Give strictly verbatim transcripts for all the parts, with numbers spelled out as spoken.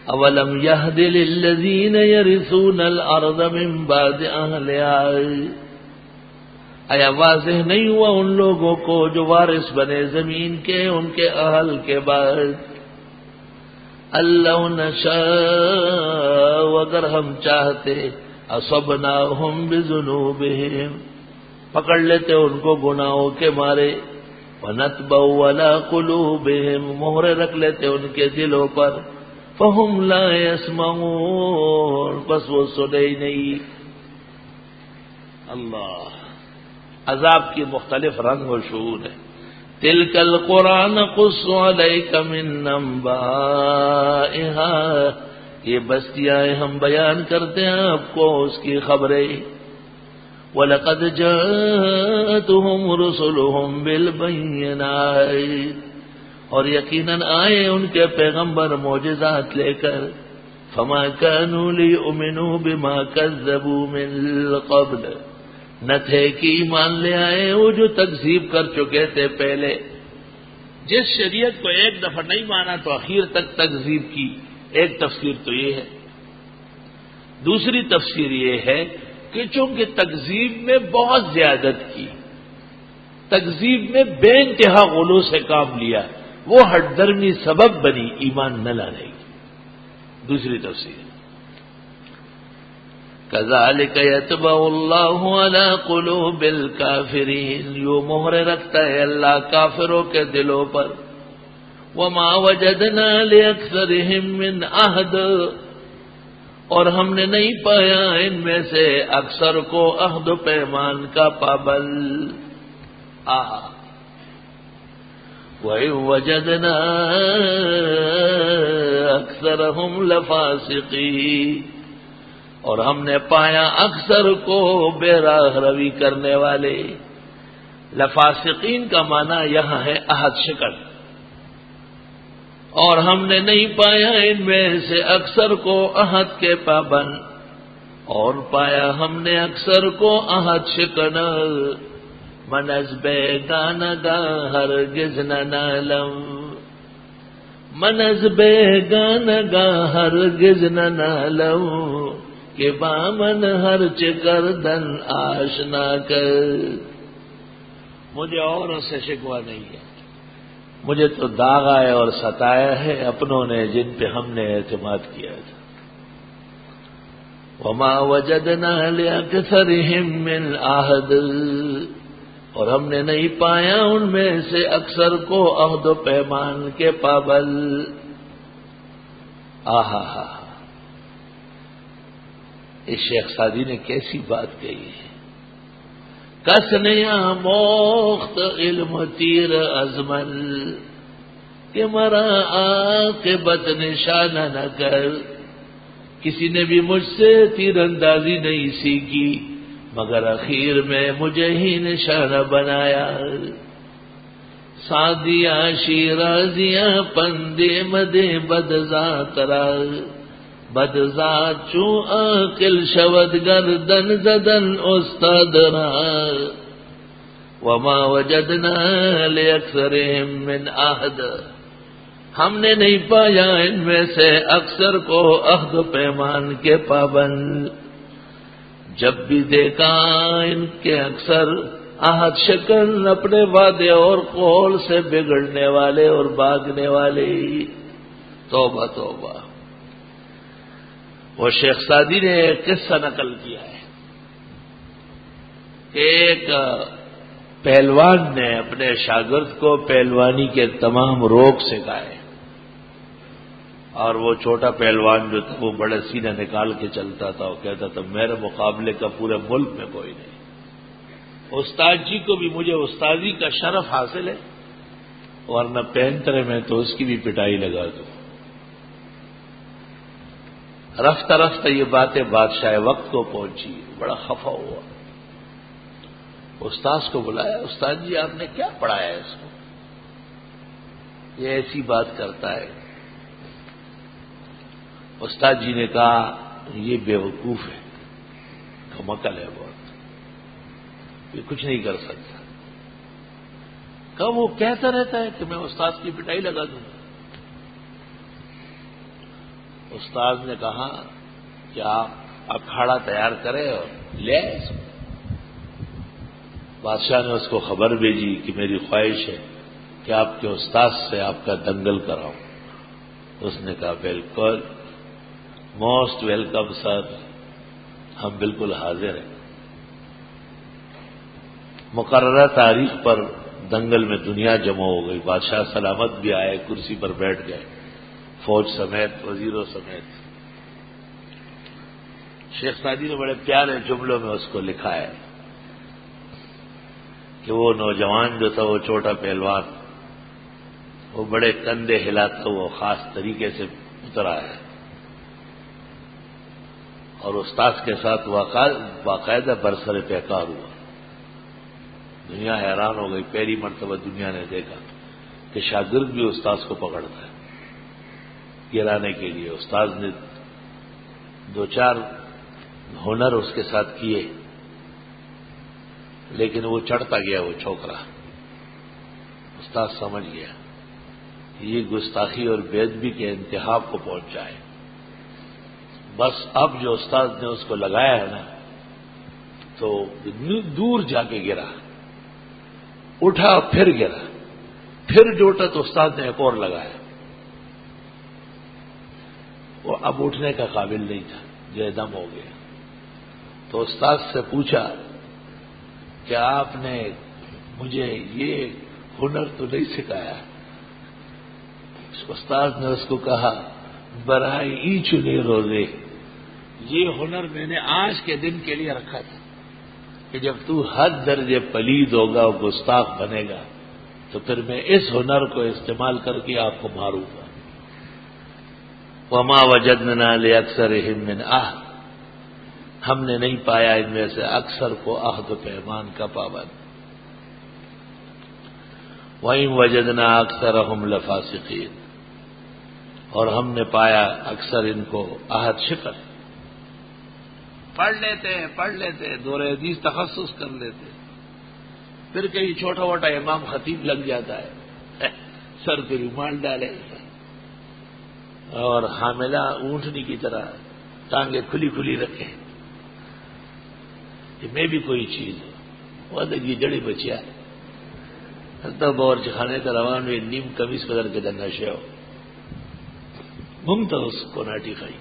اولم یہد للذین یرثون الارض من بعد اہلها، آیا واضح نہیں ہوا ان لوگوں کو جو وارث بنے زمین کے ان کے اہل کے بعد؟ اللہ نشاء، اگر ہم چاہتے، اصبناہم بذنوبہم، پکڑ لیتے ان کو گناہوں کے مارے، ونتبع علی قلوبہم، مہرے رکھ لیتے ان کے دلوں پر، فہم لا یسمعون، بس وہ سنے ہی نہیں۔ اللہ، عذاب کی مختلف رنگ و شعور ہے۔ تلک القرآن نقص علیک من انبائها، یہ بستیاں ہم بیان کرتے ہیں آپ کو اس کی خبریں۔ وَلَقَدْ جَاءَتْهُمْ رُسُلُهُمْ بِالْبَيِّنَاتِ، اور یقیناً آئے ان کے پیغمبر معجزات لے کر، فَمَا كَانُوا لِيُؤْمِنُوا بِمَا كَذَّبُوا مِن قَبْلُ، نہ تھے کہ ایمان لے آئے وہ جو تکذیب کر چکے تھے پہلے۔ جس شریعت کو ایک دفعہ نہیں مانا تو اخیر تک تکذیب کی، ایک تفسیر تو یہ ہے۔ دوسری تفسیر یہ ہے کہ چونکہ تکذیب میں بہت زیادت کی، تکذیب میں بے انتہا غلو سے کام لیا، وہ ہٹ درمی سبب بنی ایمان نہ لانے کی۔ دوسری تفسیر کذالک یطبع اللہ علی قلوب الکافرین، یوں مہر رکھتا ہے اللہ کافروں کے دلوں پر۔ وما وجدنا لاکثرہم من عہد، اور ہم نے نہیں پایا ان میں سے اکثر کو عہد و پیمان کا پابند۔ آہا، وَإِن وَجَدْنَا أَكْثَرَهُمْ لَفَاسِقِينَ، اور ہم نے پایا اکثر کو بے راہ روی کرنے والے۔ لفاسقین کا معنی یہاں ہے عہد شکن، اور ہم نے نہیں پایا ان میں سے اکثر کو عہد کے پابند، اور پایا ہم نے اکثر کو عہد شکن۔ من از بیگانگا ہرگز نہ نالم، من از بیگانگا ہرگز نہ نالم، کہ بامن ہر چکردن آشنا کر۔ مجھے اوروں سے شکوہ نہیں ہے، مجھے تو داغا ہے اور ستایا ہے اپنوں نے جن پہ ہم نے اعتماد کیا تھا۔ وما وجدنا لأکثرہم من عہد، اور ہم نے نہیں پایا ان میں سے اکثر کو عہد و پیمان کے پابند۔ آہا ہا، اس شیخ سعدی نے کیسی بات کہی ہے۔ کس نیا موخت علم تیر ازمل، کہ مرا عاقبت نشانہ نہ کر، کسی نے بھی مجھ سے تیر اندازی نہیں سیکھی مگر اخیر میں مجھے ہی نشانہ بنایا۔ سادیاں شیرازیاں پندے مدے بدذات را، بدذات چوں عاقل شود گردن زدن استاد را۔ وما وجدنا لأکثرہم من عہد، ہم نے نہیں پایا ان میں سے اکثر کو عہد و پیمان کے پابند۔ جب بھی دیکھا ان کے اکثر عہد شکن، اپنے وعدے اور قول سے بگڑنے والے اور بھاگنے والے۔ توبہ توبہ۔ وہ شیخ سعدی نے ایک قصہ نقل کیا ہے کہ ایک پہلوان نے اپنے شاگرد کو پہلوانی کے تمام روگ سکھائے، اور وہ چھوٹا پہلوان جو تھا وہ بڑے سینے نکال کے چلتا تھا، وہ کہتا تھا میرے مقابلے کا پورے ملک میں کوئی نہیں، استاد جی کو بھی مجھے استادی کا شرف حاصل ہے، ورنہ پینترے میں تو اس کی بھی پٹائی لگا دوں۔ رفتہ رفتہ یہ باتیں بادشاہ وقت کو پہنچی، بڑا خفا ہوا، استاد کو بلایا، استاد جی آپ نے کیا پڑھایا ہے اس کو، یہ ایسی بات کرتا ہے۔ استاد جی نے کہا یہ بیوقوف ہے، کمکل ہے بہت، یہ کچھ نہیں کر سکتا۔ کہا وہ کہتا رہتا ہے کہ میں استاد کی پٹائی لگا دوں۔ استاد نے کہا کہ آپ اکھاڑا تیار کرے اور لے آئے اس کو۔ بادشاہ نے اس کو خبر بھیجی کہ میری خواہش ہے کہ آپ کے استاد سے آپ کا دنگل کراؤں۔ اس نے کہا بالکل، موسٹ ویلکم سر، ہم بالکل حاضر ہیں۔ مقررہ تاریخ پر دنگل میں دنیا جمع ہو گئی، بادشاہ سلامت بھی آئے، کرسی پر بیٹھ گئے، فوج سمیت، وزیروں سمیت۔ شیخ سعدی نے بڑے پیارے جملوں میں اس کو لکھا ہے کہ وہ نوجوان جو تھا، وہ چھوٹا پہلوان، وہ بڑے کندھے ہلاتا وہ خاص طریقے سے اترا ہے، اور استاد کے ساتھ باقاعدہ برسر پیکار ہوا۔ دنیا حیران ہو گئی، پہلی مرتبہ دنیا نے دیکھا کہ شاگرد بھی استاد کو پکڑتا ہے گرانے کے لیے۔ استاد نے دو چار ہنر اس کے ساتھ کیے، لیکن وہ چڑھتا گیا، وہ چھوکرا۔ استاد سمجھ گیا یہ گستاخی اور بے ادبی کے انتہا کو پہنچا ہے، بس اب جو استاد نے اس کو لگایا ہے نا، تو دور جا کے گرا، اٹھا پھر گرا، پھر جوٹا تو استاد نے ایک اور لگایا، وہ اب اٹھنے کا قابل نہیں تھا، جو دم ہو گیا۔ تو استاد سے پوچھا کہ آپ نے مجھے یہ ہنر تو نہیں سکھایا؟ استاد نے اس کو کہا برائے ای چنے روزے، یہ ہنر میں نے آج کے دن کے لیے رکھا تھا کہ جب تو حد درجے پلید ہوگا اور گستاخ بنے گا تو پھر میں اس ہنر کو استعمال کر کے آپ کو ماروں گا۔ وما وجدنا لأکثرهم من عہد، ہم نے نہیں پایا ان میں سے اکثر کو عہد و پیمان کا پابند۔ وَإِن وَجَدْنَا أَكْثَرَهُمْ لَفَاسِقِينَ، اور ہم نے پایا اکثر ان کو عہد شکر، پڑھ لیتے ہیں پڑھ لیتے ہیں دور حدیث تخصص کر لیتے، پھر کہیں چھوٹا موٹا امام خطیب لگ جاتا ہے، سر پہ رومال ڈالے اور حاملہ اونٹنی کی طرح ٹانگیں کھلی کھلی رکھے کہ میں بھی کوئی چیز ہوں، وہ یہ جڑی بچیا تو باورچی خانے کا روان ہوئی، نیم کمیز بدل کے دن نشے ہو ممتا اس کو ناٹی خائی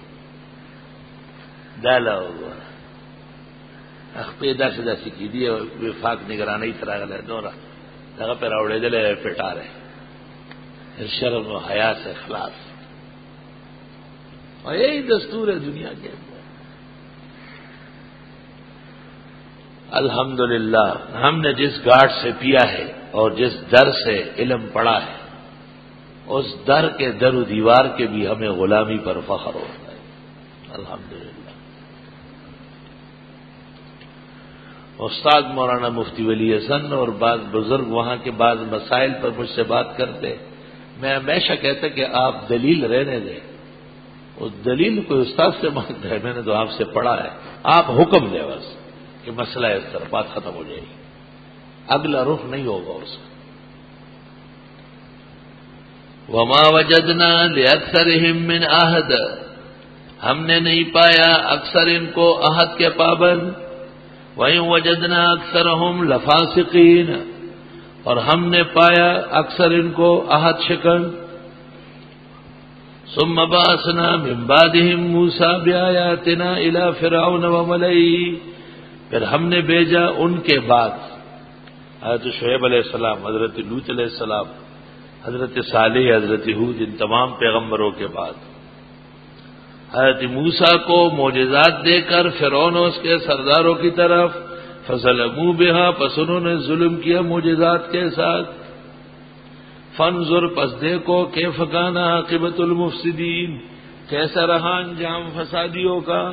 ڈالا ہوگا پیدا سے داسی کی دی وفاق نگرانی ہی طرح گلے دورا جگہ پہ راوڑے دلے پٹا رہے، شرم و حیا سے خلاص، اور یہی دستور ہے دنیا کے اندر۔ الحمدللہ ہم نے جس گاٹ سے پیا ہے اور جس در سے علم پڑا ہے، اس در کے در و دیوار کے بھی ہمیں غلامی پر فخر ہوتا ہے، الحمدللہ۔ استاد مولانا مفتی ولی حسن اور بعض بزرگ وہاں کے بعض مسائل پر مجھ سے بات کرتے، میں ہمیشہ کہتا کہ آپ دلیل رہنے دیں، اس دلیل کو استاد سے مانگتا ہے، میں نے تو آپ سے پڑھا ہے، آپ حکم دیں بس کہ مسئلہ اس طرح بات ختم ہو جائے گی، اگلا رخ نہیں ہوگا اس کا۔ وما وجدنا لأکثرهم من عہد، ہم نے نہیں پایا اکثر ان کو عہد کے پابند۔ وَإِن وَجَدْنَا أَكْثَرَهُمْ لَفَاسِقِينَ، اور ہم نے پایا اکثر ان کو عہد شکن۔ ثُمَّ بَعَثْنَا مِن بَعْدِهِم مُوسَىٰ بِآيَاتِنَا إِلَىٰ فِرْعَوْنَ وَمَلَئِهِ، پھر ہم نے بھیجا ان کے بعد حضرت شعیب علیہ السلام، حضرت لوط علیہ السلام، حضرت صالح، حضرت ہود، ان تمام پیغمبروں کے بعد حضرت موسیٰ کو معجزات دے کر فرعون اور اس کے سرداروں کی طرف، فظلموا بها، پس انہوں نے ظلم کیا معجزات کے ساتھ، فانظر، پس دیکھو، کیف کان عاقبۃ المفسدین، کیسا رہا انجام فسادیوں کا۔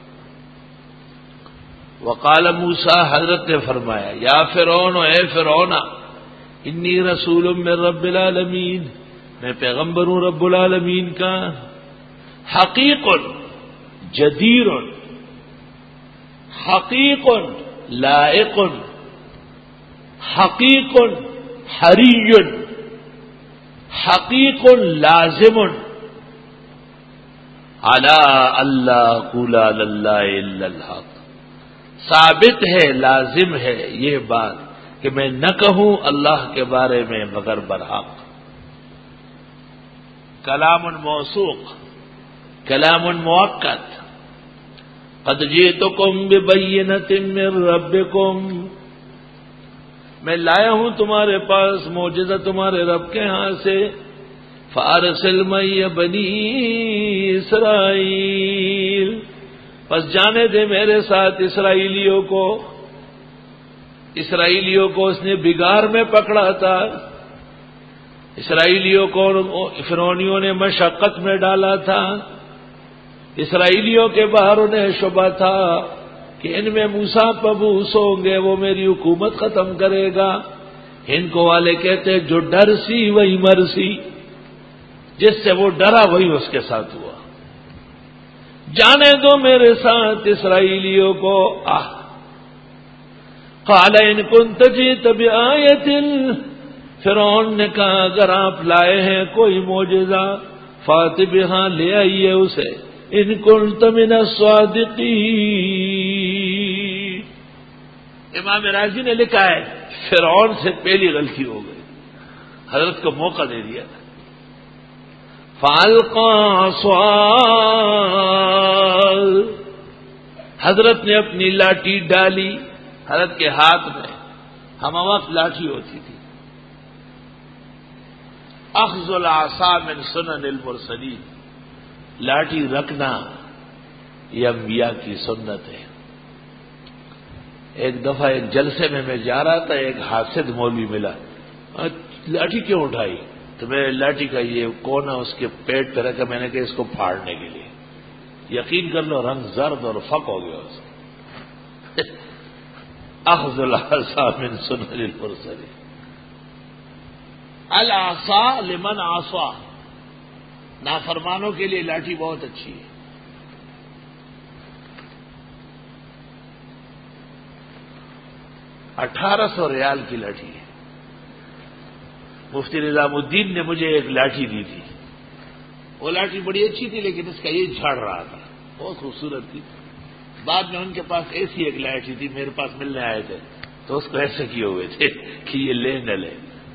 وقال موسیٰ، حضرت نے فرمایا، یا فرعون، اے فرعون، انی رسول من رب العالمین، میں پیغمبر ہوں رب العالمین کا، حقیق جدیر، حقیق لائق، حقیق حری، حقیق لازم، علی اللہ قول علی اللہ الا الحق، ثابت ہے، لازم ہے یہ بات کہ میں نہ کہوں اللہ کے بارے میں مگر برحق۔ کلام موثوق، کلام مؤکد، قد جئتکم ببینۃ من ربکم، میں لایا ہوں تمہارے پاس معجزہ تمہارے رب کے ہاں سے، فارسل معی بنی اسرائیل، پس جانے دے میرے ساتھ اسرائیلیوں کو۔ اسرائیلیوں کو اس نے بگاڑ میں پکڑا تھا، اسرائیلیوں کو فرعونیوں نے مشقت میں ڈالا تھا، اسرائیلیوں کے باہر انہیں شبہ تھا کہ ان میں موسیٰ مبعوث ہوں گے، وہ میری حکومت ختم کرے گا۔ ان کو والے کہتے جو ڈر سی وہی مرسی، جس سے وہ ڈرا وہی اس کے ساتھ ہوا۔ جانے دو میرے ساتھ اسرائیلیوں کو۔ آہ قال ان کنت جئت بآیۃ، فرعون نے کہا اگر آپ لائے ہیں کوئی معجزہ فات بہا، لے آئیے اسے، ان کنت من الصادقین۔ امام راضی نے لکھا ہے فرعون سے پہلی غلطی ہو گئی، حضرت کو موقع دے دیا تھا۔ فالقى عصاه، حضرت نے اپنی لاٹھی ڈالی، حضرت کے ہاتھ میں ہم وقت لاٹھی ہوتی تھی۔ اخذ العصا من سنن المرسلین، لاٹھی رکھنا یہ انبیاء کی سنت ہے۔ ایک دفعہ ایک جلسے میں میں جا رہا تھا، ایک حاسد مولوی ملا، لاٹھی کیوں اٹھائی؟ تو میں لاٹھی کا یہ کونا اس کے پیٹ پہ رکھا، میں نے کہا اس کو پھاڑنے کے لیے۔ یقین کر لو رنگ زرد اور فق ہو گیا اس کا۔ اخذ العصا من سنن المرسلین، العصا لمن عصا، نافرمانوں کے لیے لاٹھی بہت اچھی ہے۔ اٹھارہ سو ریال کی لاٹھی ہے۔ مفتی نظام الدین نے مجھے ایک لاٹھی دی تھی، وہ لاٹھی بڑی اچھی تھی لیکن اس کا یہ جھڑ رہا تھا، بہت خوبصورت تھی۔ بعد میں ان کے پاس ایسی ایک لاٹھی تھی، میرے پاس ملنے آئے تھے تو اس کو ایسے کیے ہوئے تھے کہ یہ لے نہ لے،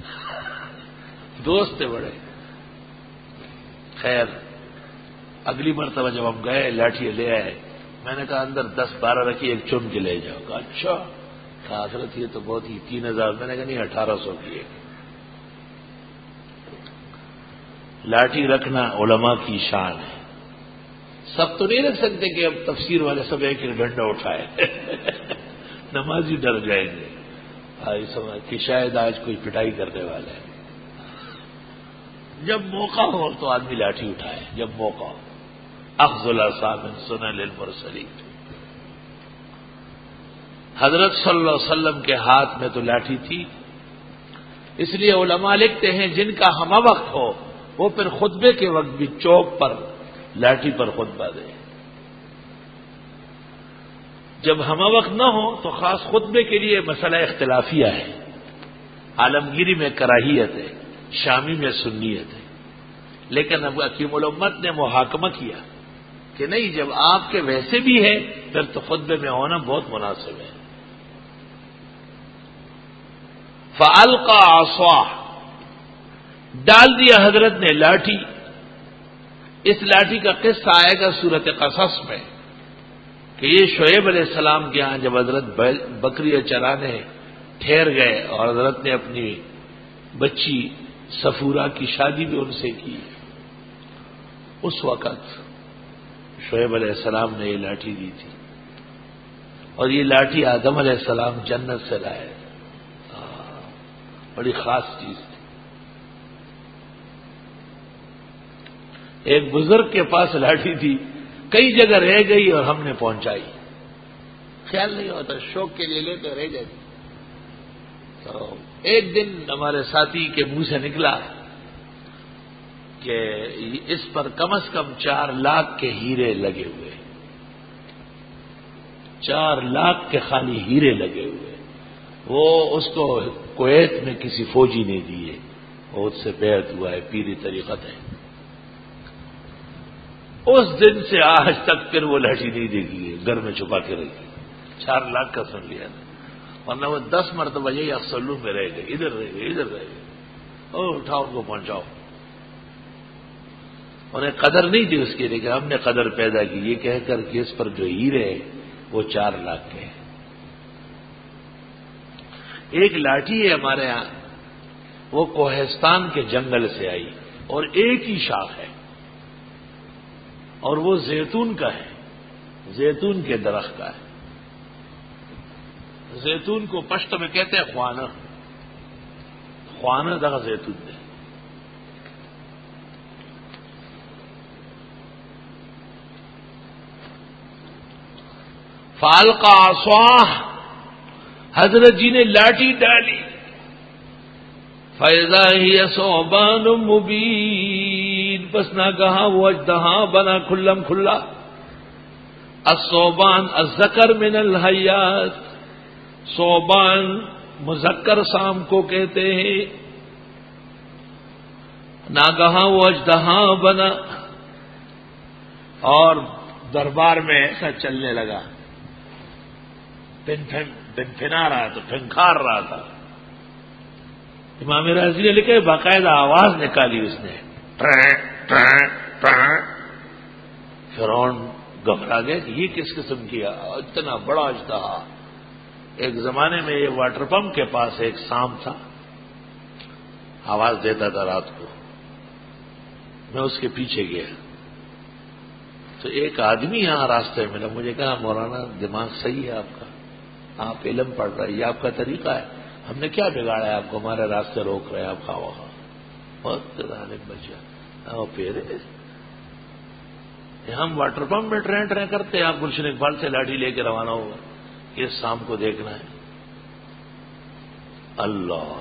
دوست تھے بڑے۔ خیر اگلی مرتبہ جب ہم گئے لاٹھی لے آئے، میں نے کہا اندر دس بارہ رکھی، ایک چن کے لے جاؤ گا۔ اچھا کہا حضرت یہ تو بہت ہی تین ہزار، میں نے کہا نہیں اٹھارہ سو کی ہے۔ لاٹھی رکھنا علماء کی شان ہے، سب تو نہیں رکھ سکتے کہ اب تفسیر والے سب ایک ایک ڈنڈا اٹھائے نمازی ڈر جائیں گے کہ شاید آج کوئی پٹائی کرنے والا ہے۔ جب موقع ہو تو آدمی لاٹھی اٹھائے، جب موقع ہو۔ اخذ العصا من سنن المرسلین، حضرت صلی اللہ علیہ وسلم کے ہاتھ میں تو لاٹھی تھی، اس لیے علماء لکھتے ہیں جن کا ہمہ وقت ہو وہ پھر خطبے کے وقت بھی چوک پر لاٹھی پر خطبہ دے۔ جب ہمہ وقت نہ ہو تو خاص خطبے کے لیے مسئلہ اختلافیہ ہے، عالمگیری میں کراہیت ہے، شامی میں سنیت ہے، لیکن اب حکیم الامت نے محاکمہ کیا کہ نہیں، جب آپ کے ویسے بھی ہے پھر تو خطبے میں ہونا بہت مناسب ہے۔ فَأَلْقَى عَصَاهُ، ڈال دیا حضرت نے لاٹھی۔ اس لاٹھی کا قصہ آئے گا سورۃ قصص میں کہ یہ شعیب علیہ السلام کے ہاں جب حضرت بکریاں چرانے ٹھہر گئے اور حضرت نے اپنی بچی صفورہ کی شادی بھی ان سے کی، اس وقت شعیب علیہ السلام نے یہ لاٹھی دی تھی، اور یہ لاٹھی آدم علیہ السلام جنت سے لائے، بڑی خاص چیز تھی۔ ایک بزرگ کے پاس لاٹھی تھی، کئی جگہ رہ گئی اور ہم نے پہنچائی، خیال نہیں ہوتا، شوق کے لیے لیتے رہ جاتی۔ تو ایک دن ہمارے ساتھی کے منہ سے نکلا کہ اس پر کم از کم چار لاکھ کے ہیرے لگے ہوئے، چار لاکھ کے خالی ہیرے لگے ہوئے، وہ اس کو کویت میں کسی فوجی نے دیے، وہ اس سے بیعت ہوا ہے، پیری طریقت ہے۔ اس دن سے آج تک پھر وہ لاٹھی نہیں دیکھی ہے، گھر میں چھپا کے رکھی. چار لاکھ کا سن لیا نا، ورنہ وہ دس مرتبہ یہی اکسلو میں رہ گئے، ادھر رہ گئے ادھر رہ گئے. او اٹھاؤ ان کو پہنچاؤ. انہیں قدر نہیں تھی اس کی، لیکن ہم نے قدر پیدا کی یہ کہہ کر کہ اس پر جو ہیرے وہ چار لاکھ کے. ایک لاٹھی ہے ہمارے ہاں، وہ کوہستان کے جنگل سے آئی اور ایک ہی شاخ ہے، اور وہ زیتون کا ہے، زیتون کے درخت کا ہے. زیتون کو پشت میں کہتے ہیں خوانہ، خوانہ دغا زیتون ہے. فالقا عصاہ، حضرت جی نے لاٹھی ڈالی. فَإِذَا هِيَ ثُعْبَانٌ مُبِينٌ، بس نہ کہا وہ اژدہا بنا کھلم کھلا. الثعبان الذکر من الحیات، ثعبان مذکر سام کو کہتے ہیں. نہ کہا وہ اژدہا بنا اور دربار میں ایسا چلنے لگا، پن پھن پن پھنا رہا تھا، پھنکار رہا تھا. امام رازی نے لکھے باقاعدہ آواز نکالی اس نے، فرعون گھبرا گیا کہ یہ کس قسم کی اتنا بڑا اژدہا. ایک زمانے میں یہ واٹر پمپ کے پاس ایک سام تھا، آواز دیتا تھا رات کو. میں اس کے پیچھے گیا تو ایک آدمی یہاں راستے میں ملا. مجھے کہا مولانا دماغ صحیح ہے آپ کا، آپ علم پڑھ رہے ہیں، یہ آپ کا طریقہ ہے، ہم نے کیا بگاڑا ہے آپ کو، ہمارے راستے روک رہے ہیں آپ. خواہ خواہ بہت ظالم بچہ. اور پھر ہم واٹر پمپ میں ٹرین ٹرین کرتے ہیں، آپ گلشن اقبال سے لاٹھی لے کے روانہ ہوگا، یہ شام کو دیکھنا ہے. اللہ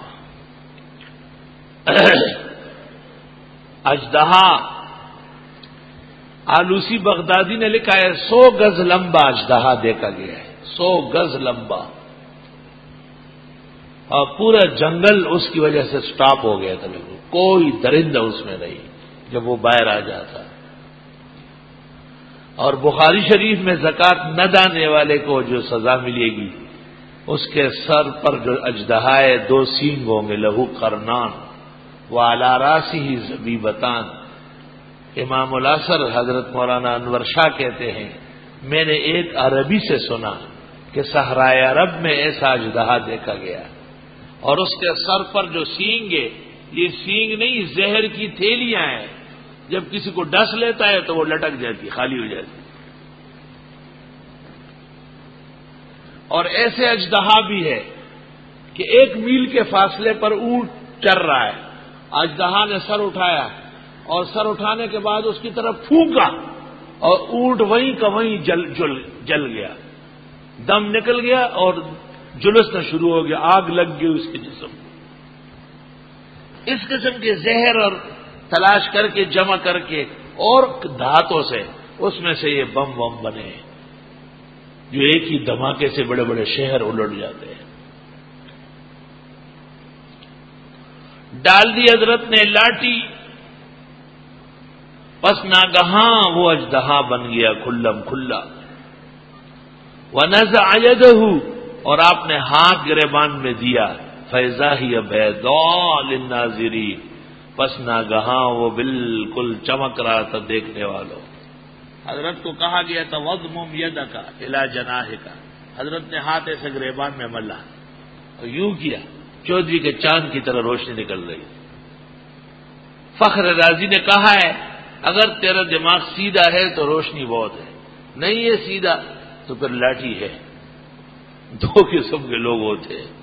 اژدہا، آلوسی بغدادی نے لکھا ہے سو گز لمبا اژدہا دیکھا گیا ہے، سو گز لمبا، اور پورا جنگل اس کی وجہ سے سٹاپ ہو گیا تھا، بالکل کوئی درندہ اس میں نہیں جب وہ باہر آ جاتا. اور بخاری شریف میں زکوٰۃ نہ دینے والے کو جو سزا ملے گی، اس کے سر پر جو اژدہائے دو سینگ ہوں گے، لہو قرنان وعلی راسہ زبیبتان. امام الاثر حضرت مولانا انور شاہ کہتے ہیں میں نے ایک عربی سے سنا کہ صحرائے عرب میں ایسا اژدہا دیکھا گیا، اور اس کے سر پر جو سینگ ہے، یہ سینگ نہیں زہر کی تھیلیاں ہیں، جب کسی کو ڈس لیتا ہے تو وہ لٹک جاتی، خالی ہو جاتی. اور ایسے اژدہا بھی ہے کہ ایک میل کے فاصلے پر اونٹ چر رہا ہے، اژدہا نے سر اٹھایا اور سر اٹھانے کے بعد اس کی طرف پھونکا اور اونٹ وہیں کا وہیں جل جل جل گیا، دم نکل گیا اور جلسنا شروع ہو گیا، آگ لگ گئی اس کے جسم. اس قسم کے زہر اور تلاش کر کے جمع کر کے اور دھاتوں سے اس میں سے یہ بم بم بنے جو ایک ہی دھماکے سے بڑے بڑے شہر الٹ جاتے ہیں. ڈال دی حضرت نے لاٹھی، پس ناگہاں وہ اژدہا بن گیا کھلم کھلا. ونزع یدہ، اور آپ نے ہاتھ گریبان میں دیا، فاذا ہی بیضاء للناظرین، پس ناگہاں وہ بالکل چمک رہا تھا دیکھنے والوں. حضرت کو کہا گیا تھا وضمم یدک الی جناحک، حضرت نے ہاتھ ایسے گریبان میں ملا اور یوں کیا، چودھری کے چاند کی طرح روشنی نکل رہی. فخر رازی نے کہا ہے اگر تیرا دماغ سیدھا ہے تو روشنی بہت ہے، نہیں ہے سیدھا تو پھر لاٹھی ہے. دو قسم کے لوگ ہوتے ہیں.